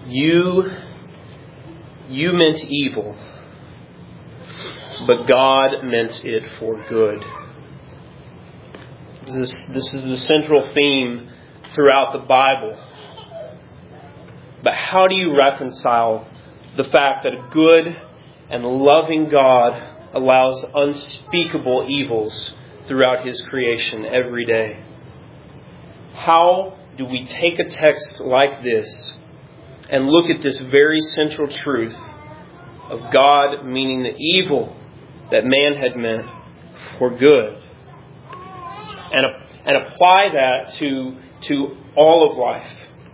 You meant evil, but God meant it for good. This is the central theme throughout the Bible. But how do you reconcile the fact that a good and loving God allows unspeakable evils throughout His creation every day? How do we take a text like this and look at this very central truth of God meaning the evil that man had meant for good, and apply that to all of life?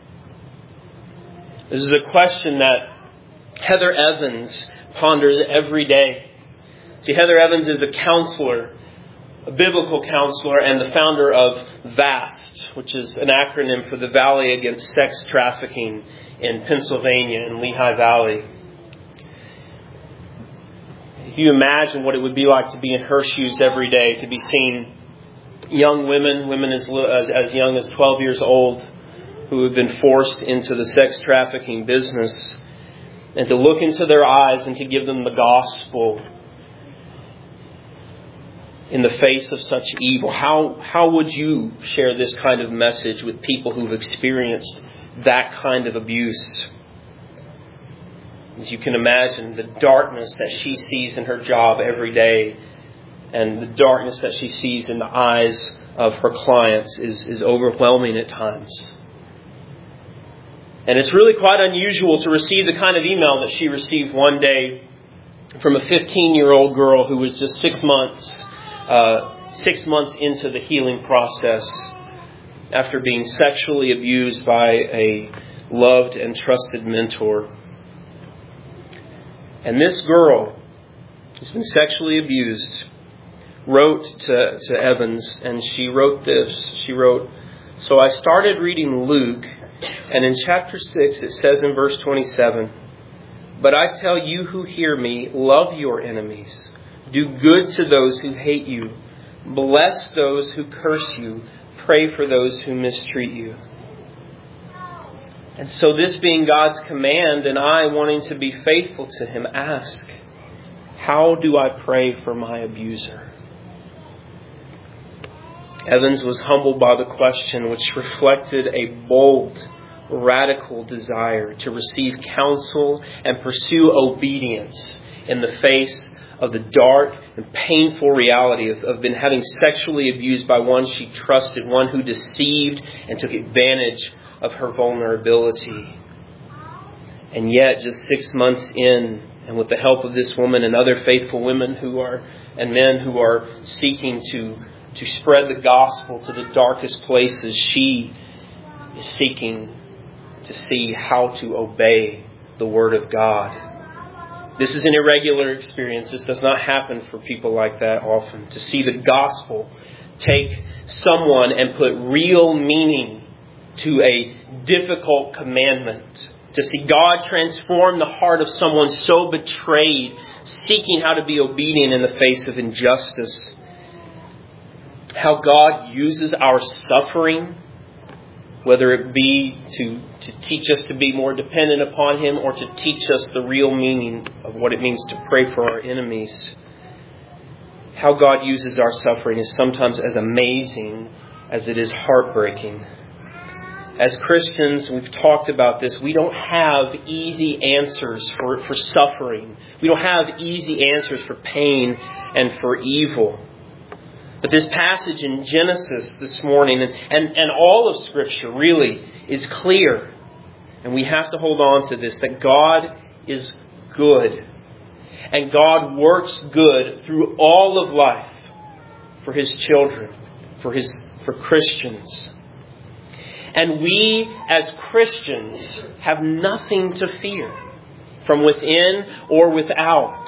This is a question that Heather Evans ponders every day. See, Heather Evans is a counselor, a biblical counselor, and the founder of VAST, which is an acronym for the Valley Against Sex Trafficking in Pennsylvania, in Lehigh Valley. If you imagine what it would be like to be in her shoes every day, to be seeing young women as young as 12 years old, who have been forced into the sex trafficking business, and to look into their eyes and to give them the gospel in the face of such evil. How would you share this kind of message with people who've experienced that kind of abuse? As you can imagine, the darkness that she sees in her job every day and the darkness that she sees in the eyes of her clients is overwhelming at times. And it's really quite unusual to receive the kind of email that she received one day from a 15-year-old girl who was just 6 months into the healing process after being sexually abused by a loved and trusted mentor. And this girl, who's been sexually abused, wrote to Evans, and she wrote this. She wrote, "So I started reading Luke, and in chapter 6 it says in verse 27, 'But I tell you who hear me, love your enemies. Do good to those who hate you. Bless those who curse you. Pray for those who mistreat you.'" And so this being God's command, and I wanting to be faithful to Him, ask, how do I pray for my abuser? Evans was humbled by the question, which reflected a bold, radical desire to receive counsel and pursue obedience in the face of the dark and painful reality of been having sexually abused by one she trusted, one who deceived and took advantage of her vulnerability. And yet, just 6 months in, and with the help of this woman and other faithful women and men who are seeking to spread the gospel to the darkest places, she is seeking to see how to obey the Word of God. This is an irregular experience. This does not happen for people like that often. To see the gospel take someone and put real meaning to a difficult commandment. To see God transform the heart of someone so betrayed, seeking how to be obedient in the face of injustice. How God uses our suffering, whether it be to teach us to be more dependent upon Him or to teach us the real meaning of what it means to pray for our enemies. How God uses our suffering is sometimes as amazing as it is heartbreaking. As Christians, we've talked about this, we don't have easy answers for suffering. We don't have easy answers for pain and for evil. But this passage in Genesis this morning and all of Scripture really is clear. And we have to hold on to this, that God is good. And God works good through all of life for His children, for Christians. And we as Christians have nothing to fear from within or without.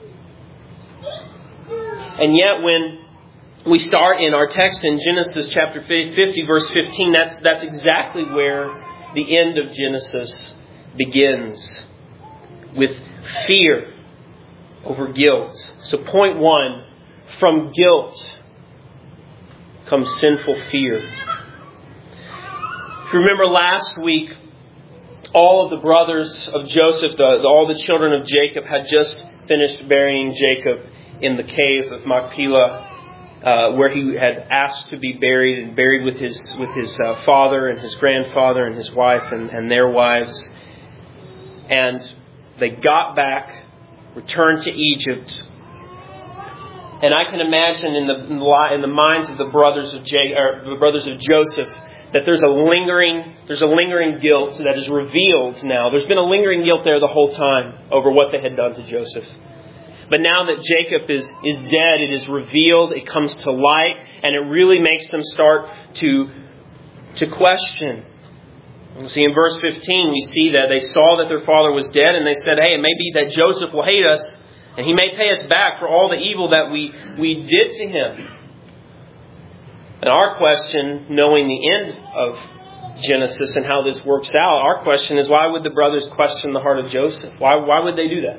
And yet when we start in our text in Genesis chapter 50, verse 15, that's exactly where the end of Genesis begins, with fear over guilt. So point one, from guilt comes sinful fear. If you remember last week, all of the brothers of Joseph, all the children of Jacob, had just finished burying Jacob in the cave of Machpelah, where he had asked to be buried, and buried with his father and his grandfather and his wife and their wives. And they got back, returned to Egypt. And I can imagine in the minds of the brothers of Joseph that there's a lingering guilt that is revealed now. There's been a lingering guilt there the whole time over what they had done to Joseph. But now that Jacob is dead, it is revealed, it comes to light, and it really makes them start to question. See, in verse 15, we see that they saw that their father was dead, and they said, hey, it may be that Joseph will hate us, and he may pay us back for all the evil that we did to him. And our question, knowing the end of Genesis and how this works out, our question is, why would the brothers question the heart of Joseph? Why would they do that?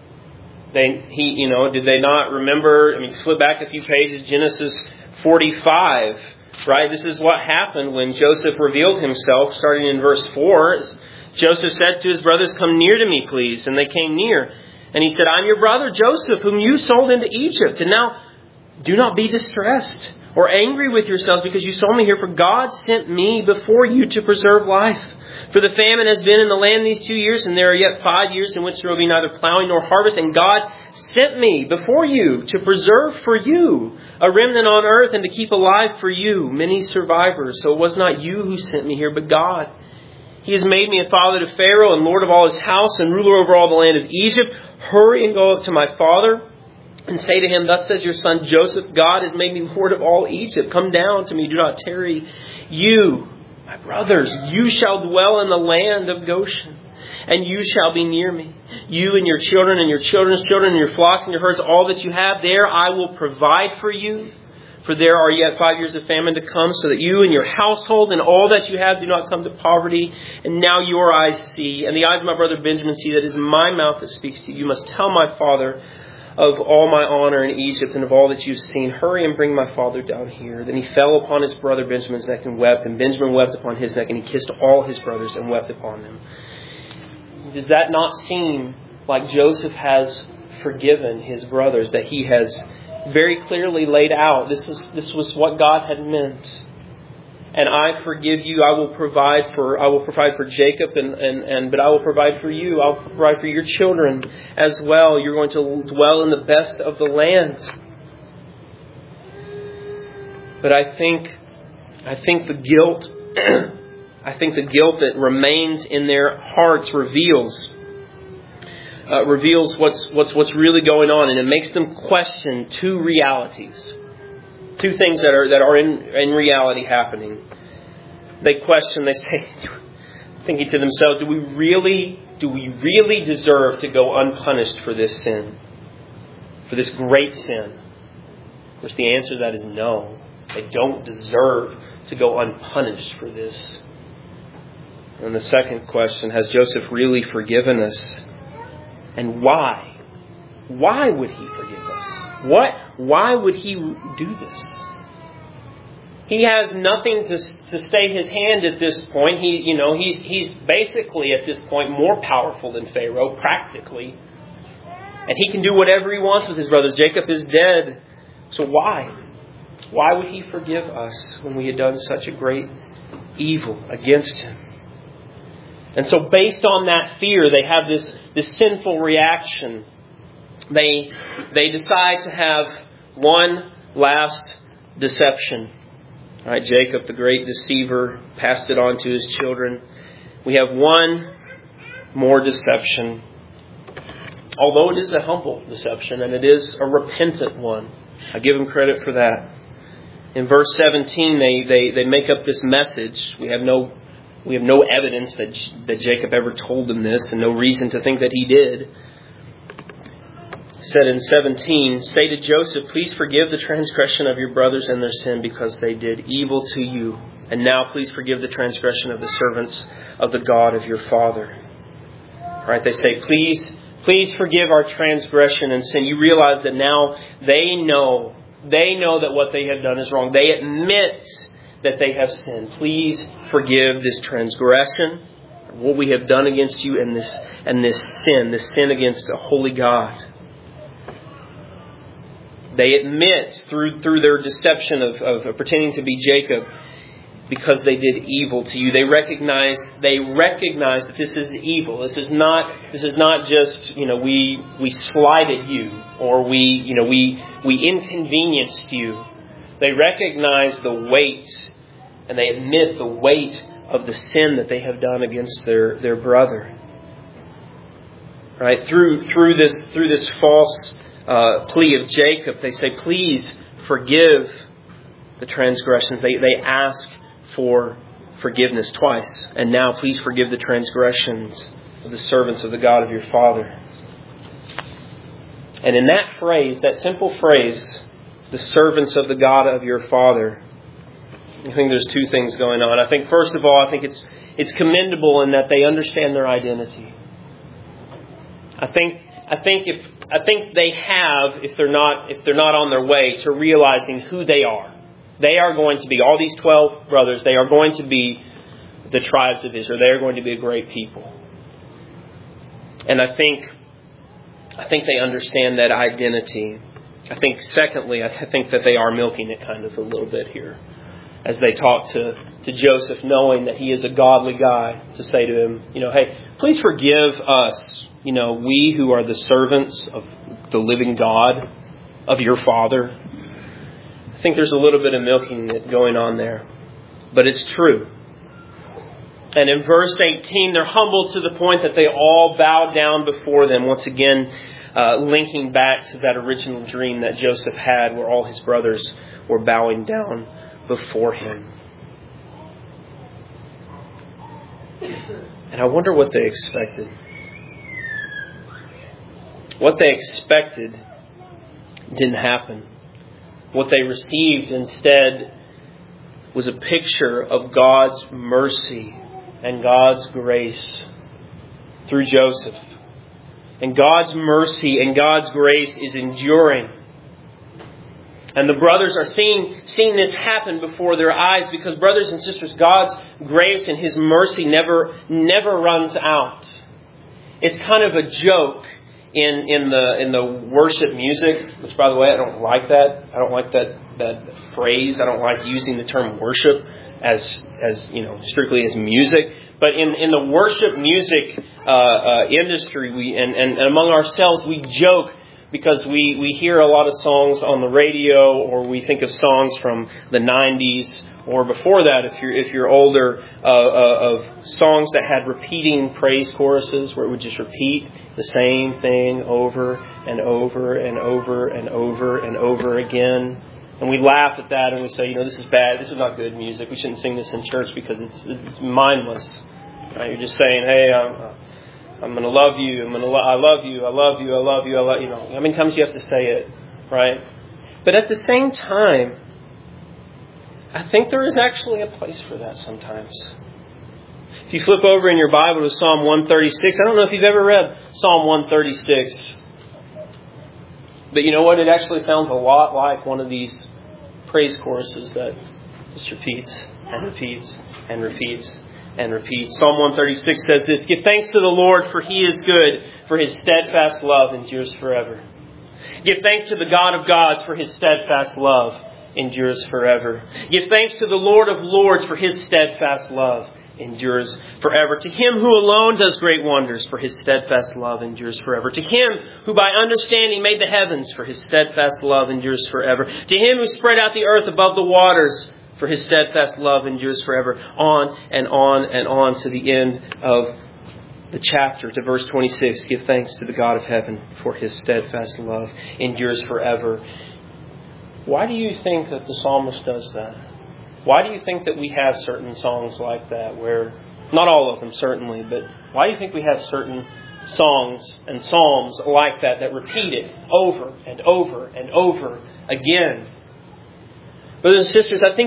Did they not remember? I mean, flip back a few pages, Genesis 45, right? This is what happened when Joseph revealed himself, starting in verse 4. Joseph said to his brothers, come near to me, please. And they came near. And he said, I'm your brother Joseph, whom you sold into Egypt. And now do not be distressed or angry with yourselves because you sold me here. For God sent me before you to preserve life. For the famine has been in the land these 2 years, and there are yet 5 years in which there will be neither plowing nor harvest. And God sent me before you to preserve for you a remnant on earth and to keep alive for you many survivors. So it was not you who sent me here, but God. He has made me a father to Pharaoh and lord of all his house and ruler over all the land of Egypt. Hurry and go up to my father and say to him, thus says your son Joseph, God has made me lord of all Egypt. Come down to me, do not tarry. You, my brothers, you shall dwell in the land of Goshen, and you shall be near me. You and your children and your children's children and your flocks and your herds, all that you have, there I will provide for you. For there are yet 5 years of famine to come, so that you and your household and all that you have do not come to poverty. And now your eyes see, and the eyes of my brother Benjamin see, that it is my mouth that speaks to you. You must tell my father of all my honor in Egypt and of all that you've seen. Hurry and bring my father down here. Then he fell upon his brother Benjamin's neck and wept. And Benjamin wept upon his neck, and he kissed all his brothers and wept upon them. Does that not seem like Joseph has forgiven his brothers, that he has very clearly laid out, this was what God had meant. And I forgive you. I will provide for Jacob, but I will provide for you. I'll provide for your children as well. You're going to dwell in the best of the land. But I think the guilt that remains in their hearts reveals what's really going on, and it makes them question two realities, two things that are in reality happening. They question. They say, thinking to themselves, "Do we really deserve to go unpunished for this sin, for this great sin?" Of course, the answer to that is no. They don't deserve to go unpunished for this. And the second question: has Joseph really forgiven us? And why? Why would he forgive us? Why would he do this? He has nothing to stay his hand at this point. He's basically at this point more powerful than Pharaoh, practically. And he can do whatever he wants with his brothers. Jacob is dead. So why? Why would he forgive us when we had done such a great evil against him? And so based on that fear, they have this sinful reaction. They decide to have one last deception. All right, Jacob, the great deceiver, passed it on to his children. We have one more deception. Although it is a humble deception and it is a repentant one. I give him credit for that. In verse 17, they make up this message. We have no evidence that Jacob ever told them this, and no reason to think that he did. It said in 17, "Say to Joseph, please forgive the transgression of your brothers and their sin, because they did evil to you. And now please forgive the transgression of the servants of the God of your father." Right? They say, please forgive our transgression and sin. You realize that now they know that what they have done is wrong. They admit that they have sinned. Please forgive this transgression. what we have done against you and this sin against a holy God. They admit through their deception of pretending to be Jacob, because they did evil to you. They recognize that this is evil. This is not just, we slighted you, or we inconvenienced you. They recognize the weight, and they admit the weight of the sin that they have done against their brother. Right? Through this false plea of Jacob, they say, please forgive the transgressions. They ask for forgiveness twice. And now please forgive the transgressions of the servants of the God of your father. And in that phrase, that simple phrase, the servants of the God of your father, I think there's two things going on. I think, first of all, it's commendable in that they understand their identity. I think they have, if they're not on their way to realizing who they are. They are going to be, all these 12 brothers, they are going to be the tribes of Israel. They are going to be a great people. And I think they understand that identity. I think, secondly, I think that they are milking it kind of a little bit here, as they talk to Joseph, knowing that he is a godly guy, to say to him, hey, please forgive us, we who are the servants of the living God, of your father. I think there's a little bit of milking it going on there. But it's true. And in verse 18, they're humbled to the point that they all bow down before them. Once again, linking back to that original dream that Joseph had, where all his brothers were bowing down before him. And I wonder what they expected. What they expected didn't happen. What they received instead was a picture of God's mercy and God's grace through Joseph. And God's mercy and God's grace is enduring. And the brothers are seeing this happen before their eyes, because, brothers and sisters, God's grace and His mercy never runs out. It's kind of a joke in the worship music, which, by the way, I don't like that. I don't like that phrase. I don't like using the term worship as strictly as music. But in the worship music industry, we and among ourselves, we joke, because we hear a lot of songs on the radio, or we think of songs from the 90s or before that, if you're older, of songs that had repeating praise choruses, where it would just repeat the same thing over and over and over and over and over again. And we laugh at that and we say, this is bad. This is not good music. We shouldn't sing this in church because it's mindless. Right? You're just saying, hey, I'm going to love you. I love you. I love you. I love you. I love you. How many times you have to say it, right? But at the same time, I think there is actually a place for that sometimes. If you flip over in your Bible to Psalm 136, I don't know if you've ever read Psalm 136. But you know what? It actually sounds a lot like one of these praise choruses that just repeats and repeats and repeats and repeats. Psalm 136 says this: "Give thanks to the Lord, for He is good, for His steadfast love endures forever. Give thanks to the God of gods, for His steadfast love endures forever. Give thanks to the Lord of lords, for His steadfast love endures forever. To Him who alone does great wonders, for His steadfast love endures forever. To Him who by understanding made the heavens, for His steadfast love endures forever. To Him who spread out the earth above the waters, for His steadfast love endures forever." On and on and on to the end of the chapter, to verse 26. Give thanks to the God of heaven, for His steadfast love endures forever. Why do you think that the psalmist does that? Why do you think that we have certain songs like that, where, not all of them certainly, but why do you think we have certain songs and psalms like that repeat it over and over and over again? Brothers and sisters, I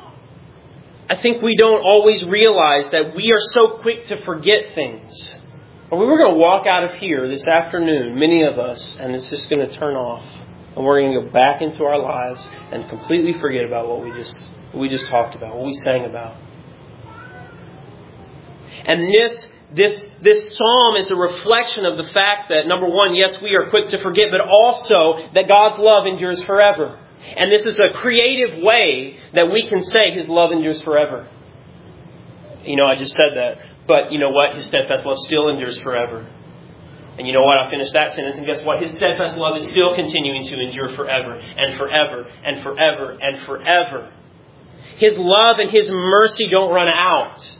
think we don't always realize that we are so quick to forget things. We're going to walk out of here this afternoon, many of us, and it's just going to turn off. And we're going to go back into our lives and completely forget about what we just talked about, what we sang about. And this psalm is a reflection of the fact that, number one, yes, we are quick to forget, but also that God's love endures forever. And this is a creative way that we can say His love endures forever. I just said that. But you know what? His steadfast love still endures forever. And you know what? I finished that sentence, and guess what? His steadfast love is still continuing to endure forever and forever and forever and forever. His love and His mercy don't run out.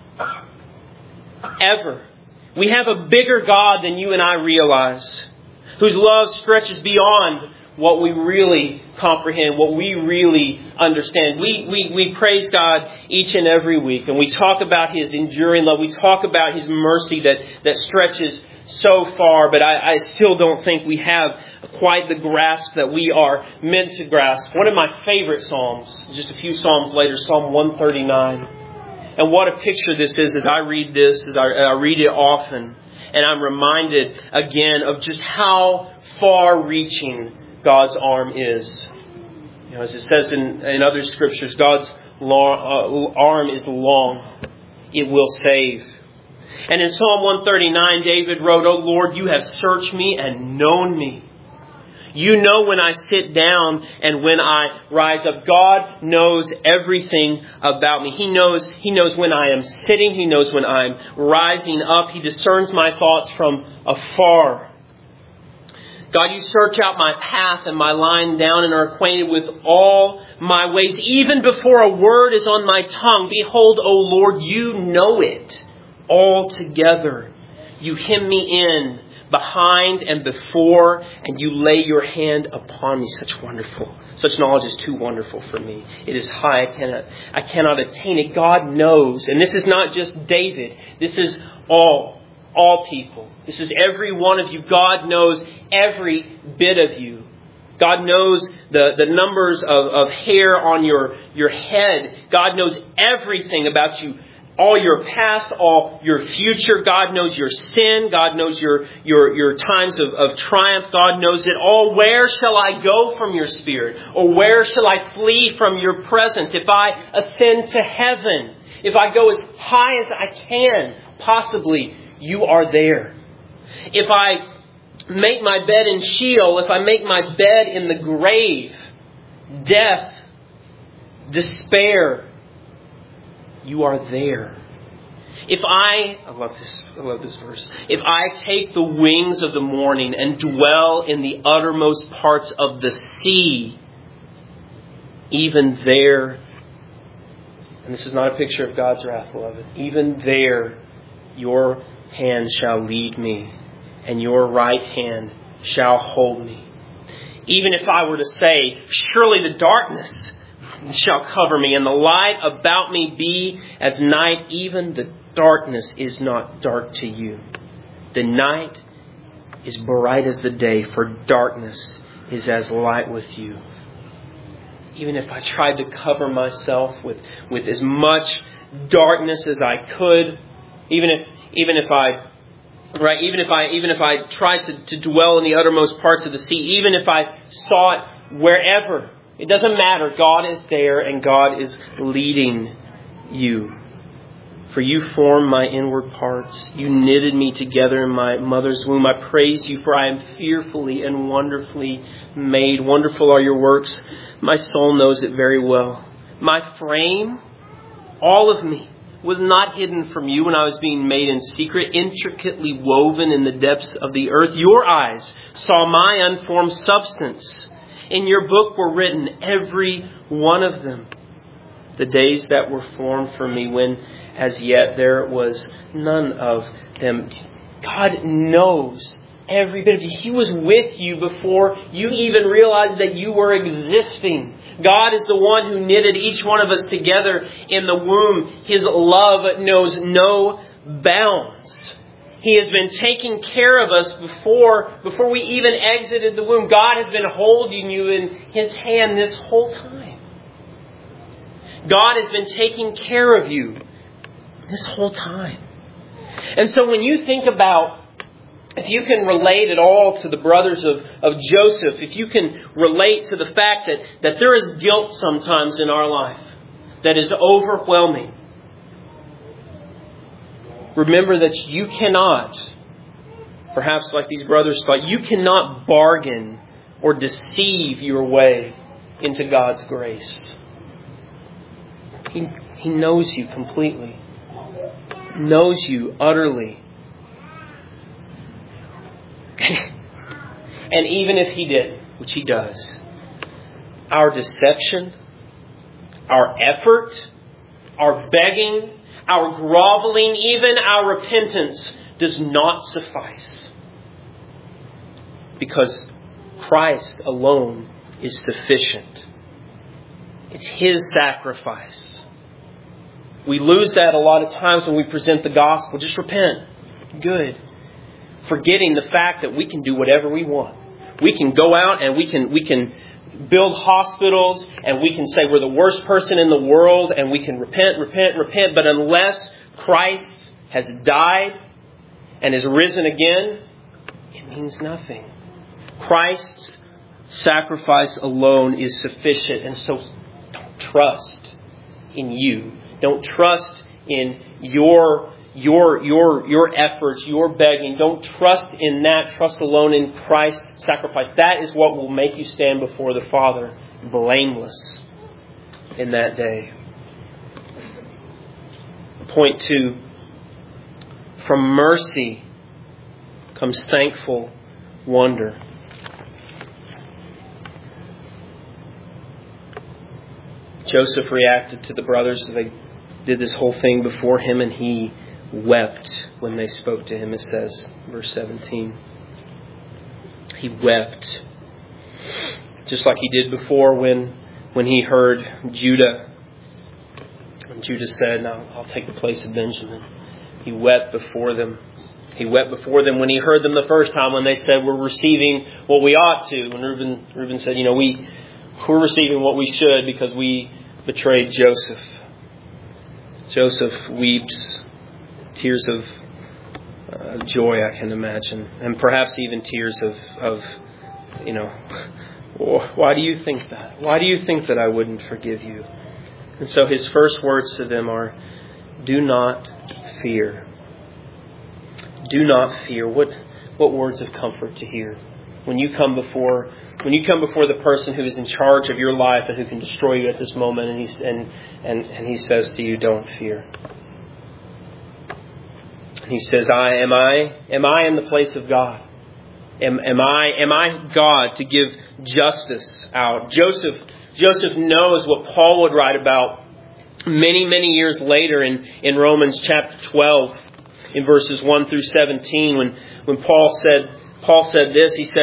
Ever. We have a bigger God than you and I realize, whose love stretches beyond what we really comprehend, what we really understand. We praise God each and every week, and we talk about His enduring love. We talk about His mercy that stretches so far, but I still don't think we have quite the grasp that we are meant to grasp. One of my favorite Psalms, just a few Psalms later, Psalm 139. And what a picture this is as I read this, as I read it often. And I'm reminded again of just how far-reaching God's arm is. As it says in other scriptures, God's arm is long. It will save. And in Psalm 139, David wrote, "O Lord, you have searched me and known me. You know when I sit down and when I rise up." God knows everything about me. He knows when I am sitting. He knows when I'm rising up. He discerns my thoughts from afar. God, you search out my path and my lying down and are acquainted with all my ways. Even before a word is on my tongue, behold, O Lord, you know it altogether. You hem me in behind and before, and you lay your hand upon me. Such knowledge is too wonderful for me. It is high. I cannot attain it. God knows. And this is not just David. This is all people. This is every one of you. God knows every bit of you. God knows the numbers of hair on your head. God knows everything about you. All your past, all your future. God knows your sin. God knows your times of triumph. God knows it all. Where shall I go from your Spirit? Or where shall I flee from your presence? If I ascend to heaven, if I go as high as I can, possibly you are there. If I make my bed in Sheol, if I make my bed in the grave, death, despair, you are there. I love this verse. If I take the wings of the morning and dwell in the uttermost parts of the sea, even there, and this is not a picture of God's wrath, beloved, even there your hand shall lead me, and your right hand shall hold me. Even if I were to say, surely the darkness shall cover me, and the light about me be as night, even the darkness is not dark to you. The night is bright as the day, for darkness is as light with you. Even if I tried to cover myself with as much darkness as I could, even if I tried to dwell in the uttermost parts of the sea, even if I saw it wherever, it doesn't matter. God is there and God is leading you. For you formed my inward parts. You knitted me together in my mother's womb. I praise you, for I am fearfully and wonderfully made. Wonderful are your works. My soul knows it very well. My frame, all of me, was not hidden from you when I was being made in secret, intricately woven in the depths of the earth. Your eyes saw my unformed substance. In your book were written, every one of them, the days that were formed for me, when as yet there was none of them. God knows every bit of you. He was with you before you even realized that you were existing. God is the one who knitted each one of us together in the womb. His love knows no bounds. He has been taking care of us before we even exited the womb. God has been holding you in His hand this whole time. God has been taking care of you this whole time. And so when you think about, if you can relate at all to the brothers of Joseph, if you can relate to the fact that there is guilt sometimes in our life that is overwhelming. Remember that you cannot, perhaps like these brothers thought, you cannot bargain or deceive your way into God's grace. He knows you completely. Knows you utterly. And even if He did, which He does, our deception, our effort, our begging, our groveling, even our repentance does not suffice. Because Christ alone is sufficient. It's His sacrifice. We lose that a lot of times when we present the gospel. Just repent. Good. Forgetting the fact that we can do whatever we want. We can go out and we can build hospitals, and we can say we're the worst person in the world, and we can repent. But unless Christ has died and is risen again, it means nothing. Christ's sacrifice alone is sufficient. And so don't trust in you. Don't trust in your efforts, your begging. Don't trust in that. Trust alone in Christ's sacrifice. That is what will make you stand before the Father blameless in that day. Point 2. From mercy comes thankful wonder. Joseph reacted to the brothers. They did this whole thing before him, and he wept when they spoke to him, it says, verse 17. He wept. Just like he did before when he heard Judah. When Judah said, "No, I'll take the place of Benjamin." He wept before them. He wept before them when he heard them the first time when they said, "We're receiving what we ought to." And Reuben said, we're receiving what we should because we betrayed Joseph. Joseph weeps. Tears of joy, I can imagine. And perhaps even tears of why do you think that? Why do you think that I wouldn't forgive you? And so his first words to them are, do not fear. Do not fear. What words of comfort to hear. When you come before the person who is in charge of your life and who can destroy you at this moment, and he says to you, don't fear. He says, am I in the place of God? Am I God to give justice out? Joseph knows what Paul would write about many, many years later in Romans chapter 12, in verses 1 through 17, when Paul said this. He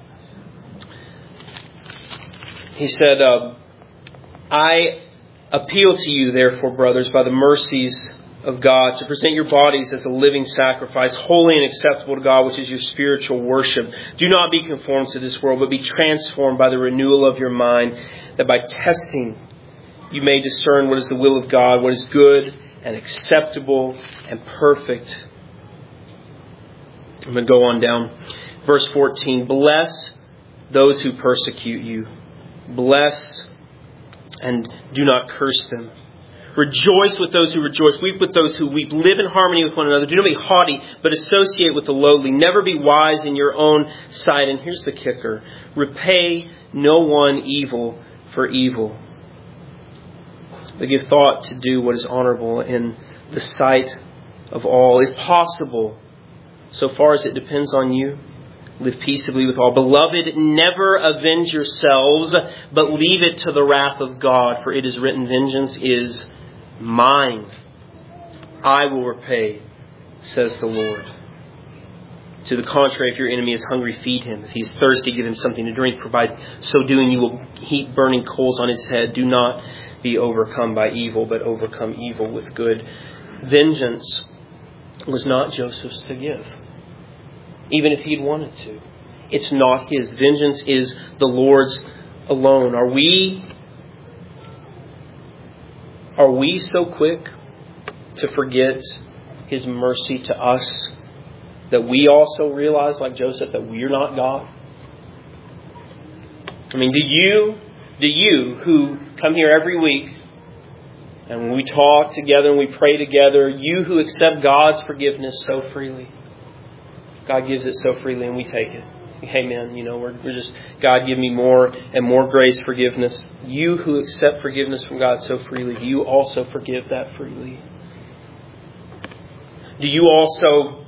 said, I appeal to you, therefore, brothers, by the mercies of God, to present your bodies as a living sacrifice, holy and acceptable to God, which is your spiritual worship. Do not be conformed to this world, but be transformed by the renewal of your mind, that by testing you may discern what is the will of God, what is good and acceptable and perfect. I'm going to go on down. Verse 14, bless those who persecute you. Bless and do not curse them. Rejoice with those who rejoice. Weep with those who weep. Live in harmony with one another. Do not be haughty, but associate with the lowly. Never be wise in your own sight. And here's the kicker. Repay no one evil for evil, but give thought to do what is honorable in the sight of all. If possible, so far as it depends on you, live peaceably with all. Beloved, never avenge yourselves, but leave it to the wrath of God. For it is written, vengeance is mine. I will repay, says the Lord. To the contrary, if your enemy is hungry, feed him. If he is thirsty, give him something to drink. Provide so doing, you will heap burning coals on his head. Do not be overcome by evil, but overcome evil with good. Vengeance was not Joseph's to give, even if he'd wanted to. It's not his. Vengeance is the Lord's alone. Are we so quick to forget his mercy to us that we also realize, like Joseph, that we're not God? I mean, do you who come here every week And when we talk together and we pray together, you who accept God's forgiveness so freely, God gives it so freely and we take it. Amen. We're just, God, give me more and more grace, forgiveness. You who accept forgiveness from God so freely, do you also forgive that freely? Do you also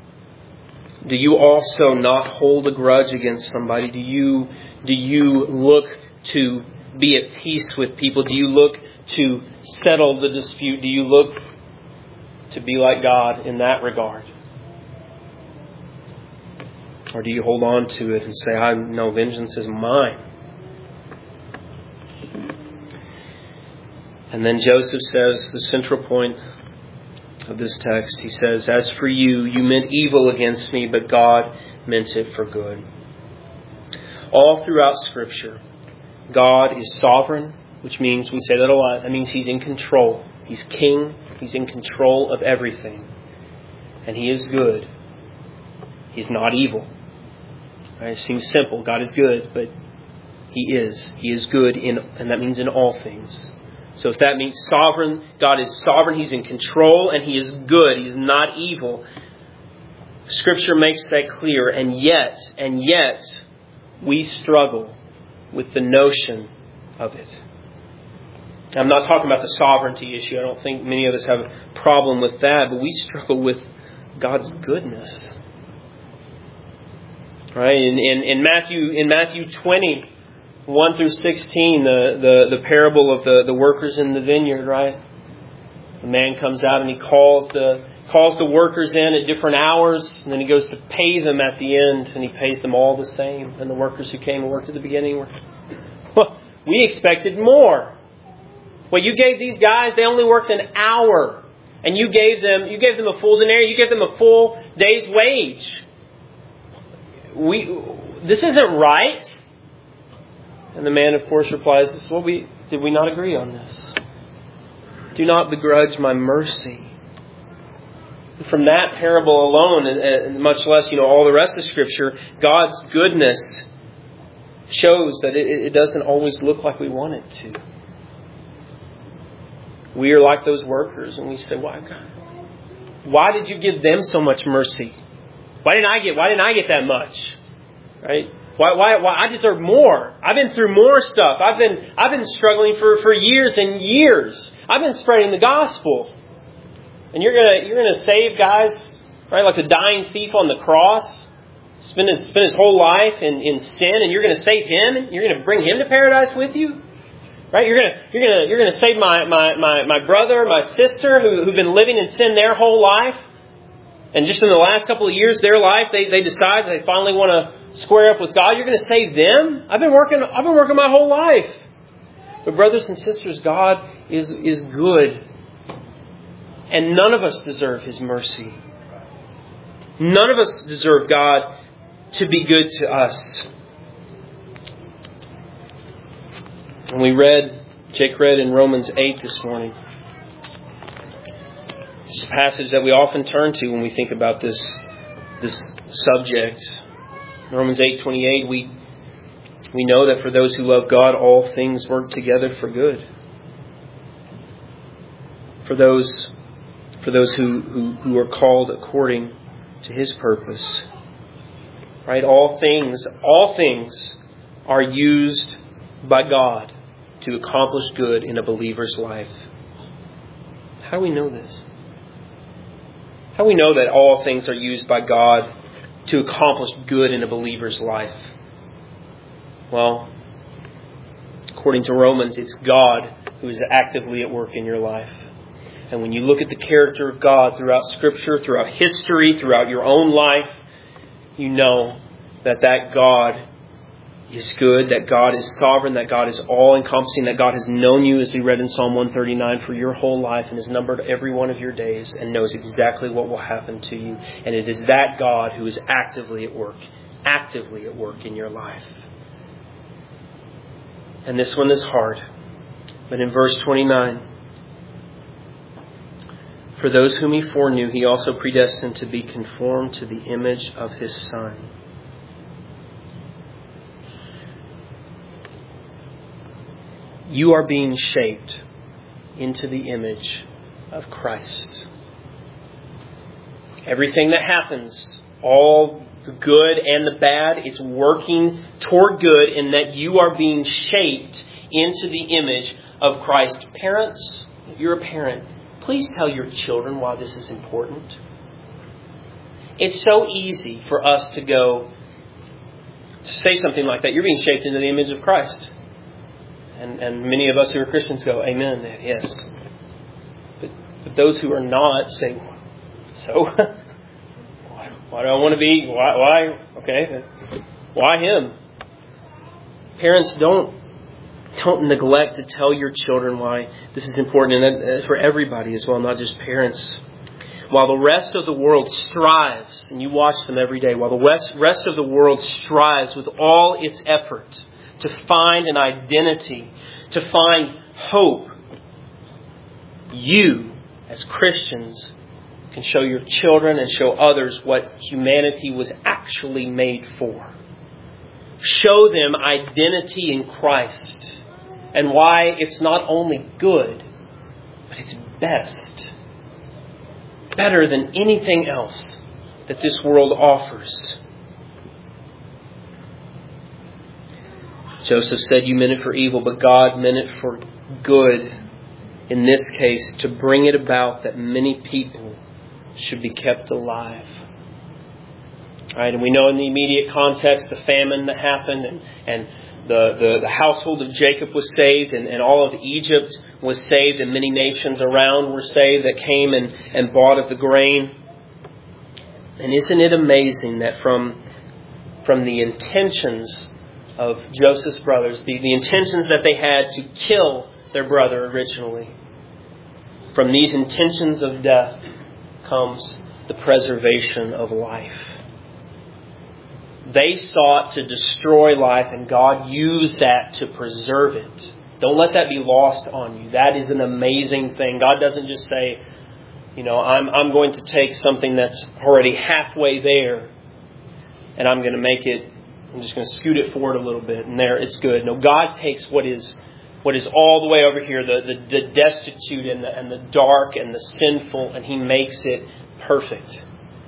not hold a grudge against somebody? Do you look to be at peace with people? Do you look to settle the dispute? Do you look to be like God in that regard? Or do you hold on to it and say, I know vengeance is mine? And then Joseph says, the central point of this text, he says, as for you, you meant evil against me, but God meant it for good. All throughout Scripture, God is sovereign, which means, we say that a lot, that means He's in control. He's king. He's in control of everything. And He is good. He's not evil. Right? It seems simple. God is good, but He is. He is good, and that means in all things. So if that means sovereign, God is sovereign. He's in control, and He is good. He's not evil. Scripture makes that clear. And yet, we struggle with the notion of it. I'm not talking about the sovereignty issue. I don't think many of us have a problem with that, but we struggle with God's goodness. Right? In Matthew 20, 1 through 16, the parable of the workers in the vineyard, right? The man comes out and he calls the workers in at different hours, and then he goes to pay them at the end, and he pays them all the same. And the workers who came and worked at the beginning were, well, we expected more. Well, you gave these guys, they only worked an hour, and you gave them a full denarius, you gave them a full day's wage. This isn't right. And the man, of course, replies, did we not agree on this? Do not begrudge my mercy. From that parable alone, and much less, all the rest of Scripture, God's goodness shows that it doesn't always look like we want it to. We are like those workers, and we say, why did you give them so much mercy? Why didn't I get that much? Right? Why I deserve more. I've been through more stuff. I've been struggling for years and years. I've been spreading the gospel. And you're gonna save guys, right, like the dying thief on the cross, spend his whole life in sin, and you're gonna save him, and you're gonna bring him to paradise with you? Right? You're gonna save my brother, my sister who've been living in sin their whole life. And just in the last couple of years, their life, they decide they finally want to square up with God. You're going to save them? I've been working my whole life. But brothers and sisters, God is good. And none of us deserve His mercy. None of us deserve God to be good to us. And Jake read in Romans 8 this morning. It's a passage that we often turn to when we think about this subject. In Romans 8:28, we know that for those who love God, all things work together for good. For those who are called according to His purpose. Right? All things are used by God to accomplish good in a believer's life. How do we know this? How do we know that all things are used by God to accomplish good in a believer's life? Well, according to Romans, it's God who is actively at work in your life. And when you look at the character of God throughout Scripture, throughout history, throughout your own life, you know that God is good, that God is sovereign, that God is all-encompassing, that God has known you, as we read in Psalm 139, for your whole life and has numbered every one of your days and knows exactly what will happen to you. And it is that God who is actively at work in your life. And this one is hard. But in verse 29, for those whom He foreknew, He also predestined to be conformed to the image of His Son. You are being shaped into the image of Christ. Everything that happens, all the good and the bad, is working toward good in that you are being shaped into the image of Christ. Parents, if you're a parent, please tell your children why this is important. It's so easy for us to say something like that. You're being shaped into the image of Christ. And many of us who are Christians go, amen, yes. But those who are not say, so? Why do I want to be? Why? Okay. Why him? Parents, don't neglect to tell your children why this is important. And for everybody as well, not just parents. While the rest of the world strives, and you watch them every day, while the rest of the world strives with all its effort to find an identity, to find hope, you, as Christians, can show your children and show others what humanity was actually made for. Show them identity in Christ and why it's not only good, but it's best. Better than anything else that this world offers. Joseph said, you meant it for evil, but God meant it for good. In this case, to bring it about that many people should be kept alive. All right, and we know in the immediate context the famine that happened and the household of Jacob was saved and all of Egypt was saved and many nations around were saved that came and bought of the grain. And isn't it amazing that from the intentions of Joseph's brothers, the intentions that they had to kill their brother originally, from these intentions of death comes the preservation of life. They sought to destroy life, and God used that to preserve it. Don't let that be lost on you. That is an amazing thing. God doesn't just say, I'm going to take something that's already halfway there, and I'm just going to scoot it forward a little bit, and there it's good. No, God takes what is all the way over here, the destitute and the dark and the sinful, and He makes it perfect.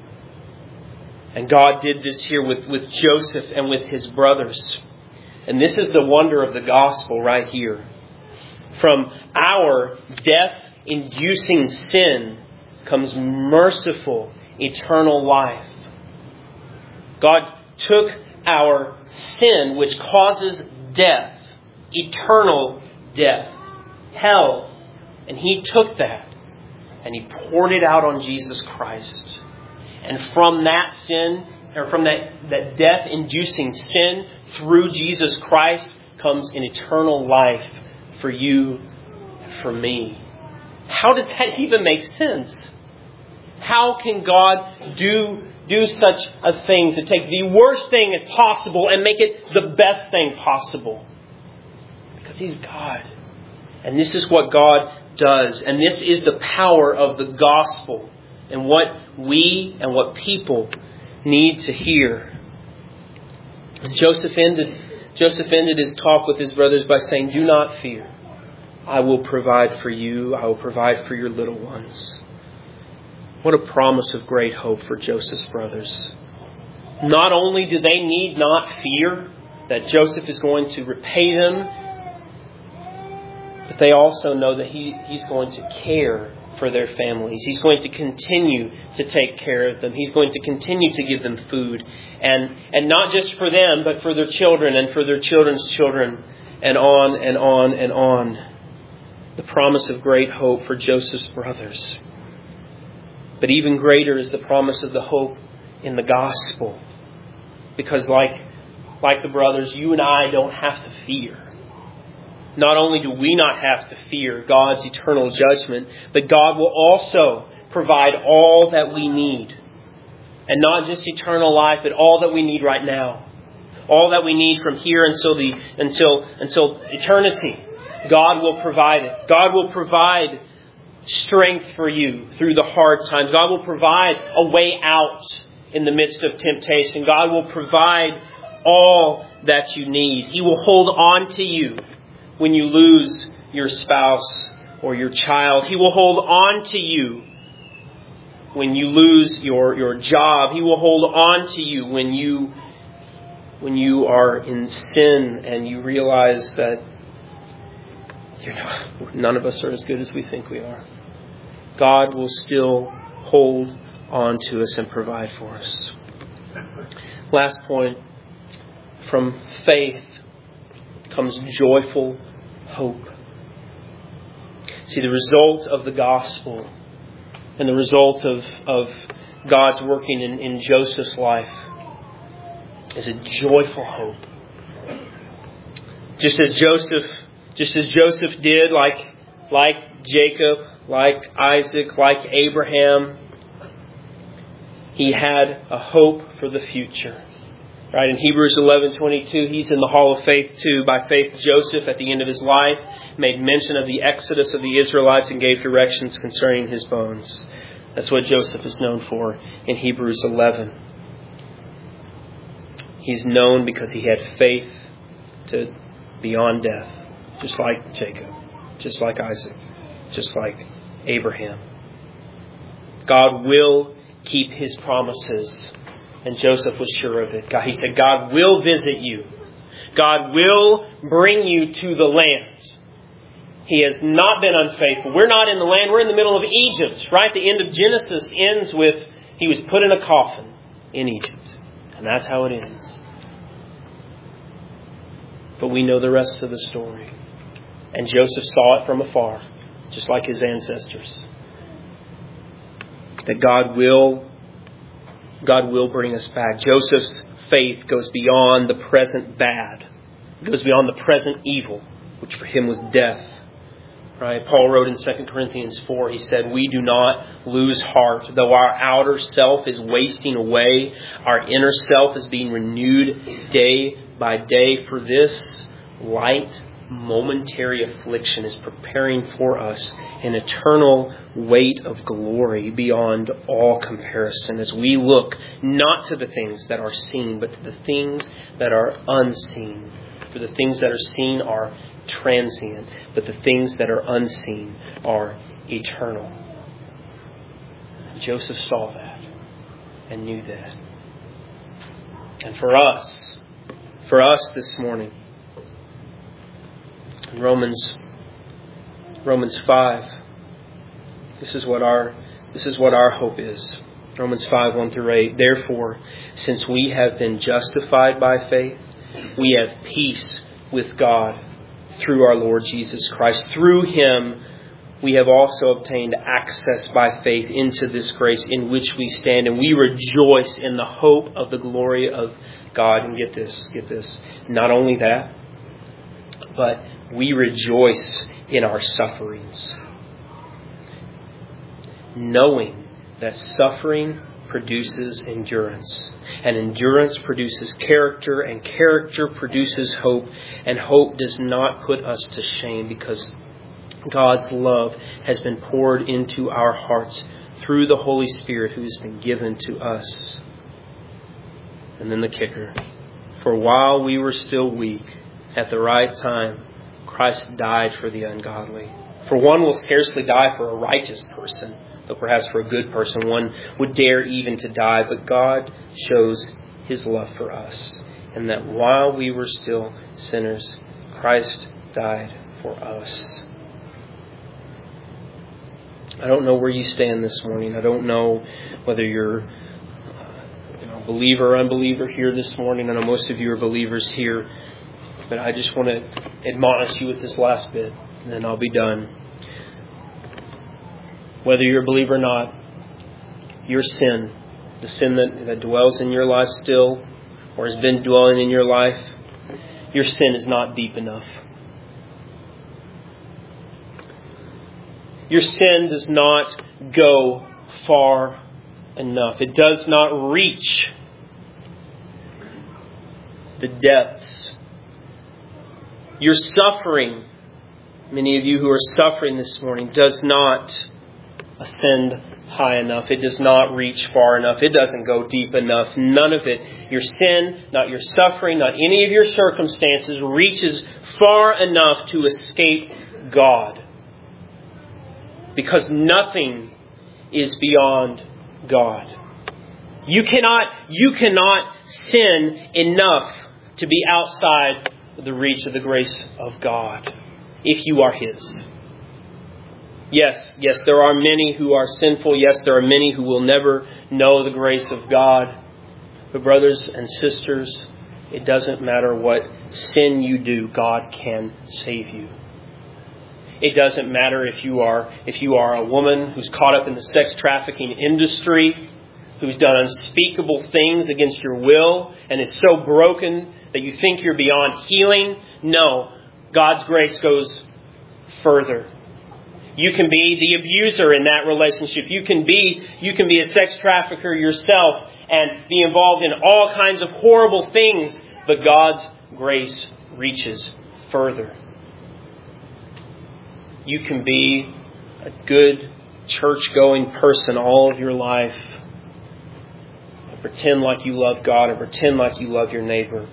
And God did this here with Joseph and with his brothers. And this is the wonder of the gospel right here. From our death-inducing sin comes merciful, eternal life. God took our sin, which causes death, eternal death, hell, and He took that and He poured it out on Jesus Christ. And from that sin, or from that death-inducing sin, through Jesus Christ, comes an eternal life for you and for me. How does that even make sense? How can God do such a thing, to take the worst thing possible and make it the best thing possible? Because He's God. And this is what God does. And this is the power of the gospel. And what we and what people need to hear. And Joseph ended his talk with his brothers by saying, do not fear. I will provide for you. I will provide for your little ones. What a promise of great hope for Joseph's brothers. Not only do they need not fear that Joseph is going to repay them, but they also know that he's going to care for their families. He's going to continue to take care of them. He's going to continue to give them food. And not just for them, but for their children and for their children's children, and on and on and on. The promise of great hope for Joseph's brothers. But even greater is the promise of the hope in the gospel. Because like the brothers, you and I don't have to fear. Not only do we not have to fear God's eternal judgment, but God will also provide all that we need. And not just eternal life, but all that we need right now. All that we need from here until eternity. God will provide it. God will provide strength for you through the hard times. God will provide a way out in the midst of temptation. God will provide all that you need. He will hold on to you when you lose your spouse, or your child. He will hold on to you when you lose your job. He will hold on to you when you are in sin and you realize that none of us are as good as we think we are. God will still hold on to us and provide for us. Last point, from faith comes joyful hope. See, the result of the gospel and the result of God's working in Joseph's life is a joyful hope. Just as Joseph did, like Jacob, like Isaac, like Abraham, he had a hope for the future. Right, in Hebrews 11:22, he's in the hall of faith too. By faith, Joseph, at the end of his life, made mention of the exodus of the Israelites and gave directions concerning his bones. That's what Joseph is known for in Hebrews 11. He's known because he had faith to beyond death, just like Jacob, just like Isaac, just like Abraham. God will keep His promises. And Joseph was sure of it. He said, God will visit you. God will bring you to the land. He has not been unfaithful. We're not in the land. We're in the middle of Egypt. Right? The end of Genesis ends with he was put in a coffin in Egypt. And that's how it ends. But we know the rest of the story. And Joseph saw it from afar, just like his ancestors. That God will bring us back. Joseph's faith goes beyond the present bad. It goes beyond the present evil, which for him was death. Right? Paul wrote in 2 Corinthians 4, he said, we do not lose heart. Though our outer self is wasting away, our inner self is being renewed day by day. For this light, momentary affliction is preparing for us an eternal weight of glory beyond all comparison as we look not to the things that are seen, but to the things that are unseen. For the things that are seen are transient, but the things that are unseen are eternal. Joseph saw that and knew that. And for us this morning, in Romans 5, this is what our hope is. Romans 5, 1 through 8. Therefore, since we have been justified by faith, we have peace with God through our Lord Jesus Christ. Through Him, we have also obtained access by faith into this grace in which we stand, and we rejoice in the hope of the glory of God. And get this. Not only that, but we rejoice in our sufferings, knowing that suffering produces endurance, and endurance produces character, and character produces hope, and hope does not put us to shame because God's love has been poured into our hearts through the Holy Spirit who has been given to us. And then the kicker. For while we were still weak, at the right time, Christ died for the ungodly. For one will scarcely die for a righteous person, though perhaps for a good person one would dare even to die. But God shows His love for us, and that while we were still sinners, Christ died for us. I don't know where you stand this morning. I don't know whether you're believer or unbeliever here this morning. I know most of you are believers here. But I just want to admonish you with this last bit, and then I'll be done. Whether you're a believer or not, your sin, the sin that dwells in your life still, or has been dwelling in your life, your sin is not deep enough. Your sin does not go far enough. It does not reach the depths. Your suffering, many of you who are suffering this morning, does not ascend high enough. It does not reach far enough. It doesn't go deep enough. None of it. Your sin, not your suffering, not any of your circumstances reaches far enough to escape God. Because nothing is beyond God. You cannot sin enough to be outside the reach of the grace of God if you are His. Yes, there are many who are sinful. Yes, there are many who will never know the grace of God. But brothers and sisters, it doesn't matter what sin you do, God can save you. It doesn't matter if you are a woman who's caught up in the sex trafficking industry, who's done unspeakable things against your will and is so broken that you think you're beyond healing. No, God's grace goes further. You can be the abuser in that relationship. You can be a sex trafficker yourself and be involved in all kinds of horrible things. But God's grace reaches further. You can be a good church-going person all of your life and pretend like you love God and pretend like you love your neighbor.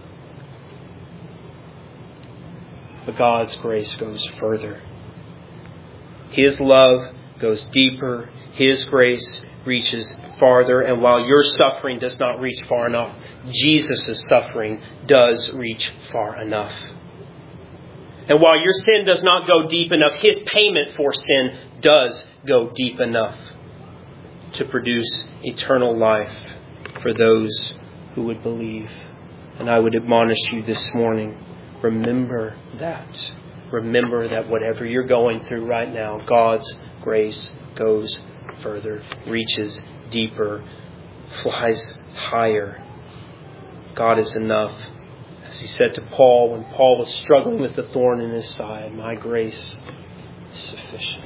But God's grace goes further. His love goes deeper. His grace reaches farther. And while your suffering does not reach far enough, Jesus' suffering does reach far enough. And while your sin does not go deep enough, His payment for sin does go deep enough to produce eternal life for those who would believe. And I would admonish you this morning, remember that. Remember that whatever you're going through right now, God's grace goes further, reaches deeper, flies higher. God is enough. As He said to Paul when Paul was struggling with the thorn in his side, my grace is sufficient.